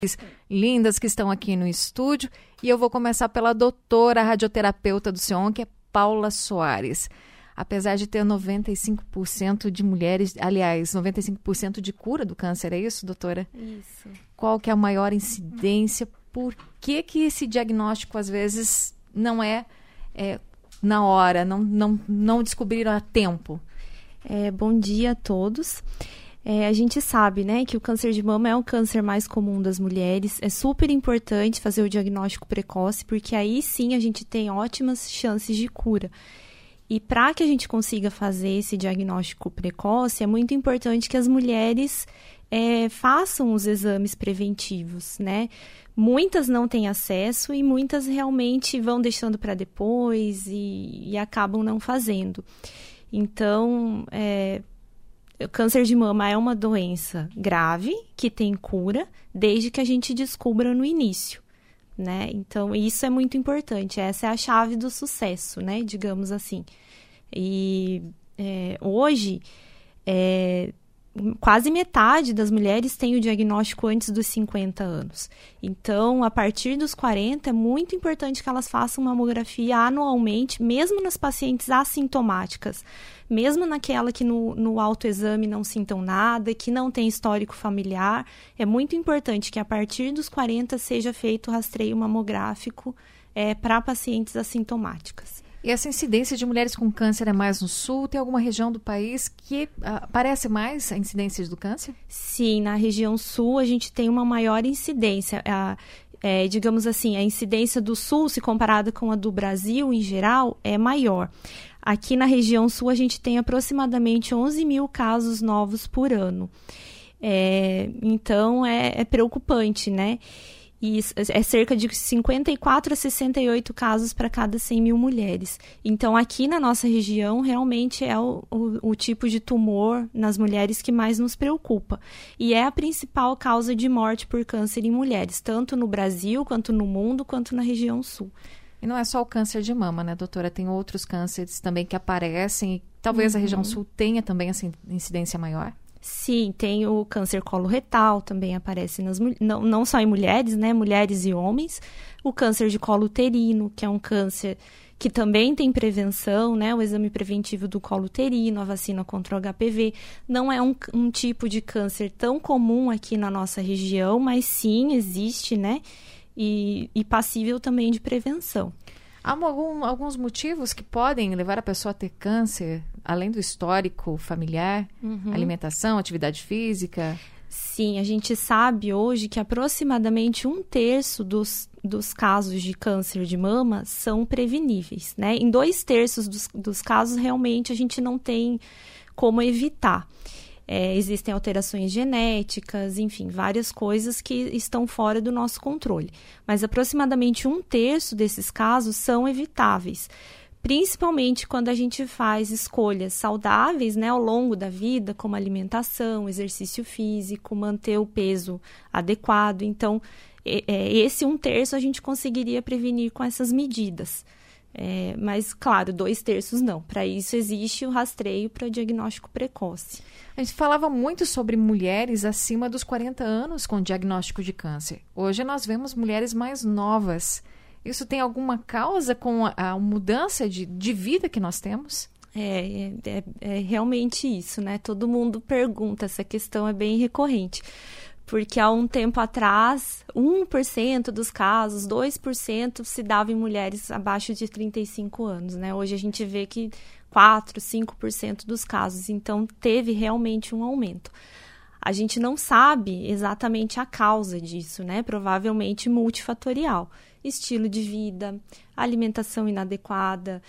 lindas que estão aqui no estúdio. E eu vou começar pela doutora radioterapeuta do SEON, que é Paula Soares. Apesar de ter 95% de mulheres, aliás, 95% de cura do câncer, é isso, doutora? Isso. Qual que é a maior incidência? Por que esse diagnóstico, às vezes, não é na hora, não descobriram a tempo? Bom dia a todos. A gente sabe, né, que o câncer de mama é o câncer mais comum das mulheres. É super importante fazer o diagnóstico precoce, porque aí sim a gente tem ótimas chances de cura. E para que a gente consiga fazer esse diagnóstico precoce, é muito importante que as mulheres façam os exames preventivos, né? Muitas não têm acesso e muitas realmente vão deixando para depois e acabam não fazendo. Então, o câncer de mama é uma doença grave, que tem cura, desde que a gente descubra no início, né? Então, isso é muito importante. Essa é a chave do sucesso, né? Digamos assim. E hoje, quase metade das mulheres tem o diagnóstico antes dos 50 anos. Então, a partir dos 40, é muito importante que elas façam mamografia anualmente, mesmo nas pacientes assintomáticas, mesmo naquela que no autoexame não sintam nada, que não tem histórico familiar. É muito importante que a partir dos 40 seja feito o rastreio mamográfico para pacientes assintomáticas. E essa incidência de mulheres com câncer é mais no sul? Tem alguma região do país que aparece mais a incidência do câncer? Sim, na região sul a gente tem uma maior incidência. Digamos assim, a incidência do sul, se comparada com a do Brasil em geral, é maior. Aqui na região sul a gente tem aproximadamente 11 mil casos novos por ano. Então é preocupante, né? E é cerca de 54 a 68 casos para cada 100 mil mulheres. Então, aqui na nossa região, realmente é o tipo de tumor nas mulheres que mais nos preocupa. E é a principal causa de morte por câncer em mulheres, tanto no Brasil, quanto no mundo, quanto na região sul. E não é só o câncer de mama, né, doutora? Tem outros cânceres também que aparecem. E talvez a região sul tenha também essa incidência maior? Sim, tem o câncer coloretal, também aparece não só em mulheres, né, mulheres e homens. O câncer de colo uterino, que é um câncer que também tem prevenção, né, o exame preventivo do colo uterino, a vacina contra o HPV. Não é um tipo de câncer tão comum aqui na nossa região, mas sim existe, né, e passível também de prevenção. Há alguns motivos que podem levar a pessoa a ter câncer, além do histórico familiar, alimentação, atividade física? Sim, a gente sabe hoje que aproximadamente 1/3 dos casos de câncer de mama são preveníveis, né? Em 2/3 dos casos, realmente, a gente não tem como evitar. Existem alterações genéticas, enfim, várias coisas que estão fora do nosso controle. Mas aproximadamente 1/3 desses casos são evitáveis, principalmente quando a gente faz escolhas saudáveis, né, ao longo da vida, como alimentação, exercício físico, manter o peso adequado. Então, esse 1/3 a gente conseguiria prevenir com essas medidas. Mas, claro, 2/3 não. Para isso existe o rastreio para diagnóstico precoce. A gente falava muito sobre mulheres acima dos 40 anos com diagnóstico de câncer. Hoje nós vemos mulheres mais novas. Isso tem alguma causa com a mudança de vida que nós temos? É realmente isso, né? Todo mundo pergunta, essa questão é bem recorrente. Porque há um tempo atrás, 1% dos casos, 2% se dava em mulheres abaixo de 35 anos, né? Hoje a gente vê que 4%, 5% dos casos. Então, teve realmente um aumento. A gente não sabe exatamente a causa disso, né? Provavelmente multifatorial. Estilo de vida, alimentação inadequada,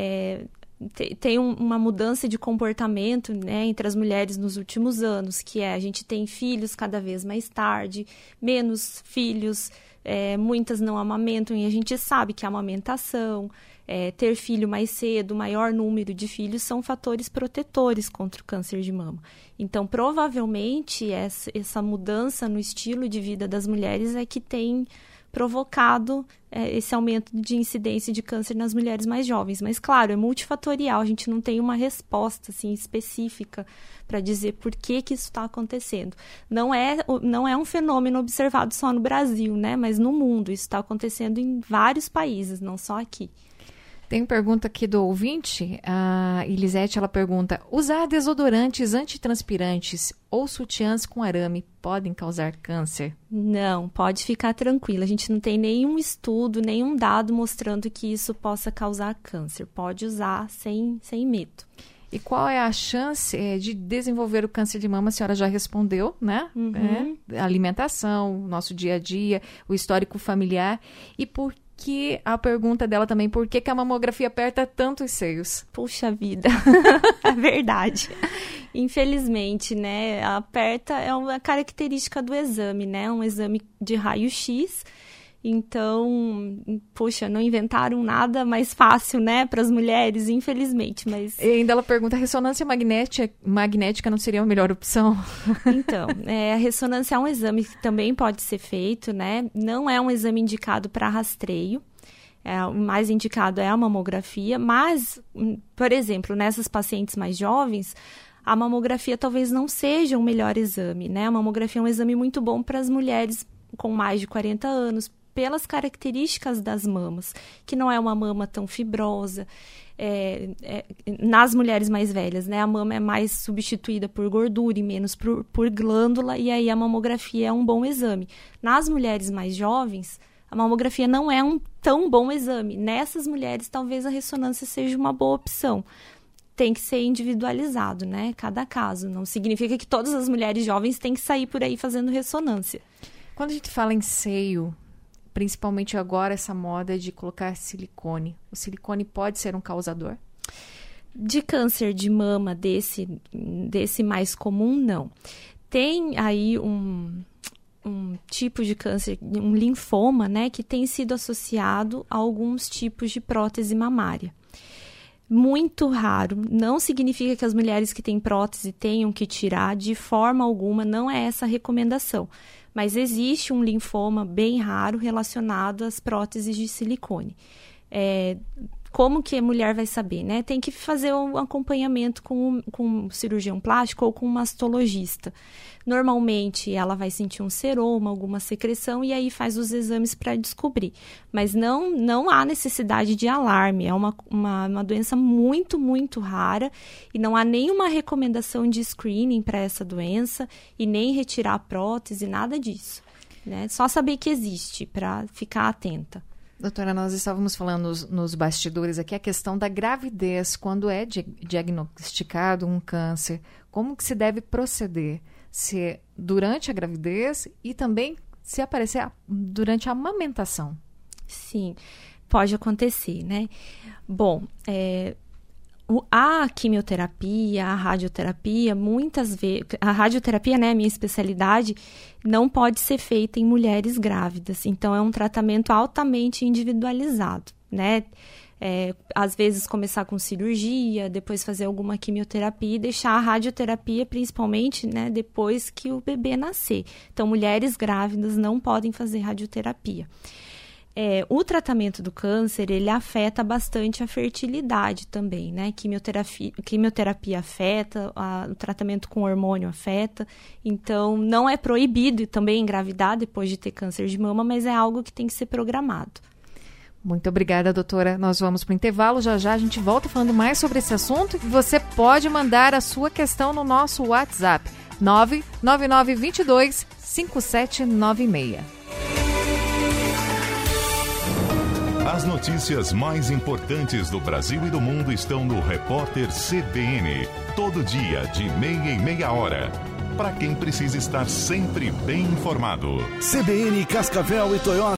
tem uma mudança de comportamento, né, entre as mulheres nos últimos anos, que a gente tem filhos cada vez mais tarde, menos filhos, muitas não amamentam, e a gente sabe que a amamentação ter filho mais cedo, maior número de filhos, são fatores protetores contra o câncer de mama. Então, provavelmente, essa mudança no estilo de vida das mulheres é que tem provocado esse aumento de incidência de câncer nas mulheres mais jovens. Mas, claro, é multifatorial, a gente não tem uma resposta assim, específica para dizer por que isso está acontecendo. Não é um fenômeno observado só no Brasil, né? Mas no mundo. Isso está acontecendo em vários países, não só aqui. Tem pergunta aqui do ouvinte, a Elisete, ela pergunta: usar desodorantes antitranspirantes ou sutiãs com arame podem causar câncer? Não, pode ficar tranquila. A gente não tem nenhum estudo, nenhum dado mostrando que isso possa causar câncer. Pode usar sem medo. E qual é a chance de desenvolver o câncer de mama? A senhora já respondeu, né? Uhum. Alimentação, nosso dia a dia, o histórico familiar. E por que a pergunta dela também, por que a mamografia aperta tanto os seios? Puxa vida, é verdade. Infelizmente, né, aperta é uma característica do exame, né, um exame de raio-x. Então, puxa, não inventaram nada mais fácil, né, para as mulheres, infelizmente, mas... E ainda ela pergunta, a ressonância magnética não seria a melhor opção? Então, a ressonância é um exame que também pode ser feito, né, não é um exame indicado para rastreio, o mais indicado é a mamografia, mas, por exemplo, nessas pacientes mais jovens, a mamografia talvez não seja o melhor exame, né, a mamografia é um exame muito bom para as mulheres com mais de 40 anos, pelas características das mamas, que não é uma mama tão fibrosa. Nas mulheres mais velhas, né, a mama é mais substituída por gordura e menos por glândula, e aí a mamografia é um bom exame. Nas mulheres mais jovens, a mamografia não é um tão bom exame. Nessas mulheres, talvez a ressonância seja uma boa opção. Tem que ser individualizado, né, cada caso. Não significa que todas as mulheres jovens têm que sair por aí fazendo ressonância. Quando a gente fala em seio, principalmente agora essa moda de colocar silicone, o silicone pode ser um causador? De câncer de mama desse mais comum, não. Tem aí um tipo de câncer, um linfoma, né, que tem sido associado a alguns tipos de prótese mamária. Muito raro, não significa que as mulheres que têm prótese tenham que tirar, de forma alguma, não é essa a recomendação. Mas existe um linfoma bem raro relacionado às próteses de silicone. Como que a mulher vai saber, né? Tem que fazer um acompanhamento com um cirurgião plástico ou com um mastologista. Normalmente, ela vai sentir um seroma, alguma secreção, e aí faz os exames para descobrir. Mas não há necessidade de alarme. É uma doença muito, muito rara e não há nenhuma recomendação de screening para essa doença e nem retirar a prótese, nada disso, né? Só saber que existe para ficar atenta. Doutora, nós estávamos falando nos bastidores aqui a questão da gravidez, quando é diagnosticado um câncer, como que se deve proceder? Se durante a gravidez e também se aparecer durante a amamentação? Sim, pode acontecer, né? Bom, a quimioterapia, a radioterapia, muitas vezes... A radioterapia, né, a minha especialidade, não pode ser feita em mulheres grávidas. Então, é um tratamento altamente individualizado, né? Às vezes, começar com cirurgia, depois fazer alguma quimioterapia e deixar a radioterapia, principalmente, né, depois que o bebê nascer. Então, mulheres grávidas não podem fazer radioterapia. O tratamento do câncer, ele afeta bastante a fertilidade também, né? Quimioterapia afeta, o tratamento com hormônio afeta. Então, não é proibido também engravidar depois de ter câncer de mama, mas é algo que tem que ser programado. Muito obrigada, doutora. Nós vamos para o intervalo. Já já a gente volta falando mais sobre esse assunto. Você pode mandar a sua questão no nosso WhatsApp, 999225796. As notícias mais importantes do Brasil e do mundo estão no Repórter CBN. Todo dia, de meia em meia hora. Para quem precisa estar sempre bem informado. CBN, Cascavel e Toyota.